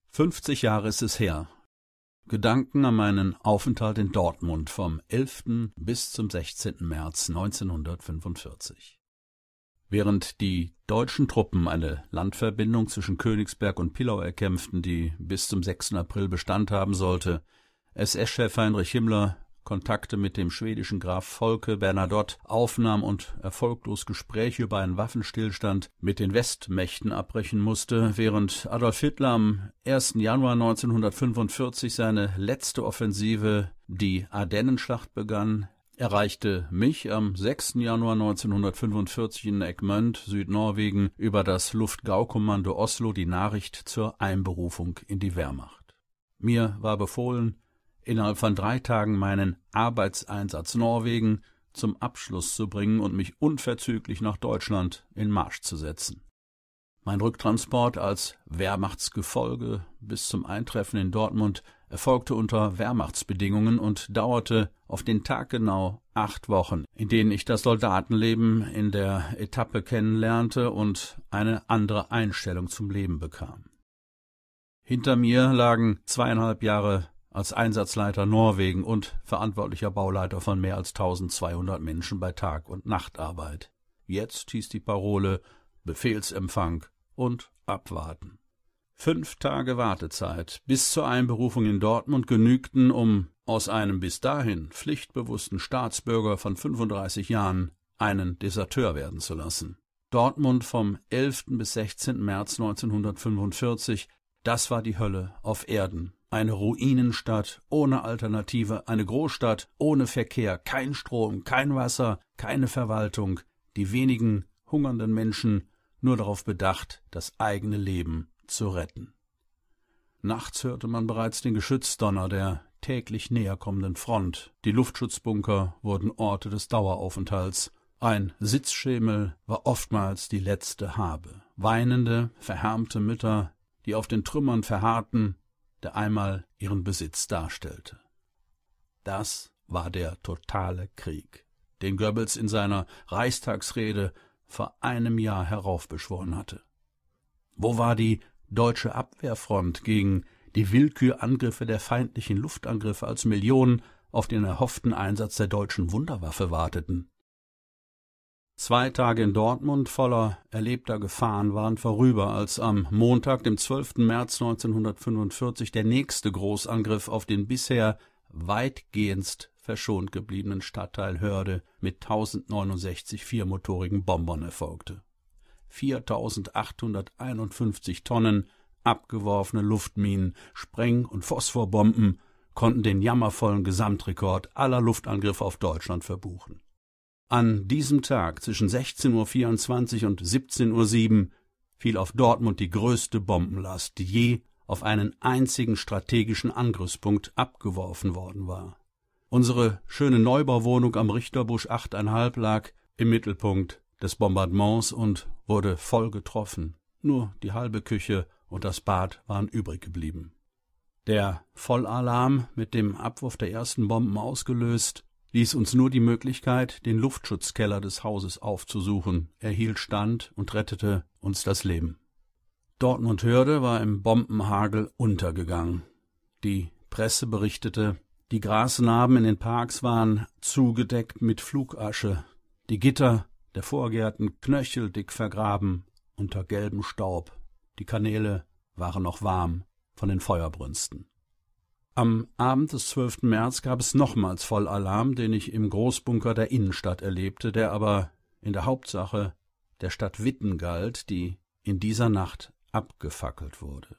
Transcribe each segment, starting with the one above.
50 Jahre ist es her. Gedanken an meinen Aufenthalt in Dortmund vom 11. bis zum 16. März 1945. Während die deutschen Truppen eine Landverbindung zwischen Königsberg und Pillau erkämpften, die bis zum 6. April Bestand haben sollte, SS-Chef Heinrich Himmler Kontakte mit dem schwedischen Graf Folke Bernadotte aufnahm und erfolglos Gespräche über einen Waffenstillstand mit den Westmächten abbrechen musste, während Adolf Hitler am 1. Januar 1945 seine letzte Offensive, die Ardennenschlacht, begann, erreichte mich am 6. Januar 1945 in Egmont, Südnorwegen, über das Luftgaukommando Oslo die Nachricht zur Einberufung in die Wehrmacht. Mir war befohlen, innerhalb von 3 Tagen meinen Arbeitseinsatz Norwegen zum Abschluss zu bringen und mich unverzüglich nach Deutschland in Marsch zu setzen. Mein Rücktransport als Wehrmachtsgefolge bis zum Eintreffen in Dortmund erfolgte unter Wehrmachtsbedingungen und dauerte auf den Tag genau 8 Wochen, in denen ich das Soldatenleben in der Etappe kennenlernte und eine andere Einstellung zum Leben bekam. Hinter mir lagen 2,5 Jahre als Einsatzleiter Norwegen und verantwortlicher Bauleiter von mehr als 1200 Menschen bei Tag- und Nachtarbeit. Jetzt hieß die Parole Befehlsempfang und Abwarten. 5 Tage Wartezeit bis zur Einberufung in Dortmund genügten, um aus einem bis dahin pflichtbewussten Staatsbürger von 35 Jahren einen Deserteur werden zu lassen. Dortmund vom 11. bis 16. März 1945, das war die Hölle auf Erden. Eine Ruinenstadt ohne Alternative, eine Großstadt ohne Verkehr, kein Strom, kein Wasser, keine Verwaltung, die wenigen hungernden Menschen nur darauf bedacht, das eigene Leben zu retten. Nachts hörte man bereits den Geschützdonner der täglich näher kommenden Front. Die Luftschutzbunker wurden Orte des Daueraufenthalts. Ein Sitzschemel war oftmals die letzte Habe. Weinende, verhärmte Mütter, die auf den Trümmern verharrten, der einmal ihren Besitz darstellte. Das war der totale Krieg, den Goebbels in seiner Reichstagsrede vor einem Jahr heraufbeschworen hatte. Wo war die deutsche Abwehrfront gegen die Willkürangriffe der feindlichen Luftangriffe, als Millionen auf den erhofften Einsatz der deutschen Wunderwaffe warteten? 2 Tage in Dortmund voller erlebter Gefahren waren vorüber, als am Montag, dem 12. März 1945, der nächste Großangriff auf den bisher weitgehendst verschont gebliebenen Stadtteil Hörde mit 1069 viermotorigen Bombern erfolgte. 4.851 Tonnen abgeworfene Luftminen, Spreng- und Phosphorbomben konnten den jammervollen Gesamtrekord aller Luftangriffe auf Deutschland verbuchen. An diesem Tag zwischen 16:24 und 17:07 fiel auf Dortmund die größte Bombenlast, die je auf einen einzigen strategischen Angriffspunkt abgeworfen worden war. Unsere schöne Neubauwohnung am Richterbusch 8,5 lag im Mittelpunkt des Bombardements und wurde voll getroffen. Nur die halbe Küche und das Bad waren übrig geblieben. Der Vollalarm, mit dem Abwurf der ersten Bomben ausgelöst, ließ uns nur die Möglichkeit, den Luftschutzkeller des Hauses aufzusuchen. Er hielt stand und rettete uns das Leben. Dortmund-Hörde war im Bombenhagel untergegangen. Die Presse berichtete, die Grasnarben in den Parks waren zugedeckt mit Flugasche, die Gitter der Vorgärten knöcheldick vergraben unter gelbem Staub. Die Kanäle waren noch warm von den Feuerbrünsten. Am Abend des 12. März gab es nochmals Vollalarm, den ich im Großbunker der Innenstadt erlebte, der aber in der Hauptsache der Stadt Witten galt, die in dieser Nacht abgefackelt wurde.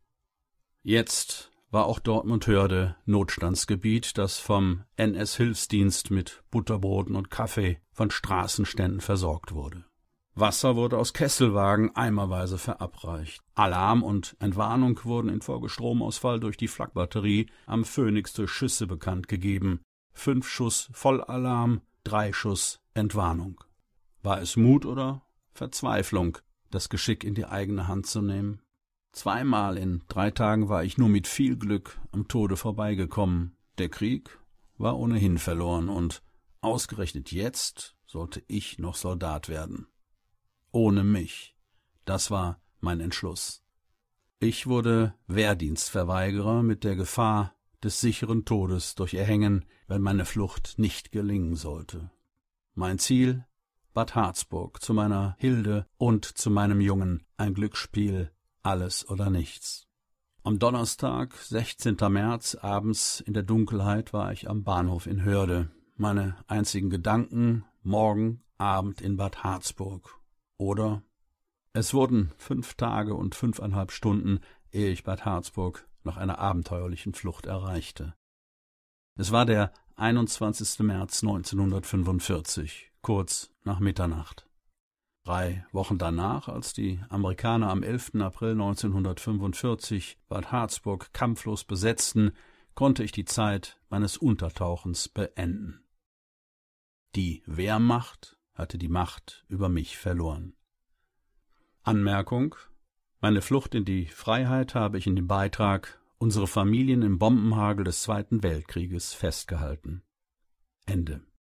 Jetzt war auch Dortmund-Hörde Notstandsgebiet, das vom NS-Hilfsdienst mit Butterbroten und Kaffee von Straßenständen versorgt wurde. Wasser wurde aus Kesselwagen eimerweise verabreicht. Alarm und Entwarnung wurden infolge Stromausfall durch die Flakbatterie am Phoenix durch Schüsse bekannt gegeben. 5 Schuss Vollalarm, 3 Schuss Entwarnung. War es Mut oder Verzweiflung, das Geschick in die eigene Hand zu nehmen? 2-mal in 3 Tagen war ich nur mit viel Glück am Tode vorbeigekommen. Der Krieg war ohnehin verloren und ausgerechnet jetzt sollte ich noch Soldat werden. Ohne mich. Das war mein Entschluss. Ich wurde Wehrdienstverweigerer mit der Gefahr des sicheren Todes durch Erhängen, wenn meine Flucht nicht gelingen sollte. Mein Ziel: Bad Harzburg, zu meiner Hilde und zu meinem Jungen, ein Glücksspiel, alles oder nichts. Am Donnerstag, 16. März, abends in der Dunkelheit war ich am Bahnhof in Hörde. Meine einzigen Gedanken: morgen Abend in Bad Harzburg. Oder? Es wurden 5 Tage und 5,5 Stunden, ehe ich Bad Harzburg nach einer abenteuerlichen Flucht erreichte. Es war der 21. März 1945, kurz nach Mitternacht. 3 Wochen danach, als die Amerikaner am 11. April 1945 Bad Harzburg kampflos besetzten, konnte ich die Zeit meines Untertauchens beenden. Die Wehrmacht hatte die Macht über mich verloren. Anmerkung: Meine Flucht in die Freiheit habe ich in dem Beitrag »Unsere Familien im Bombenhagel des Zweiten Weltkrieges« festgehalten. Ende.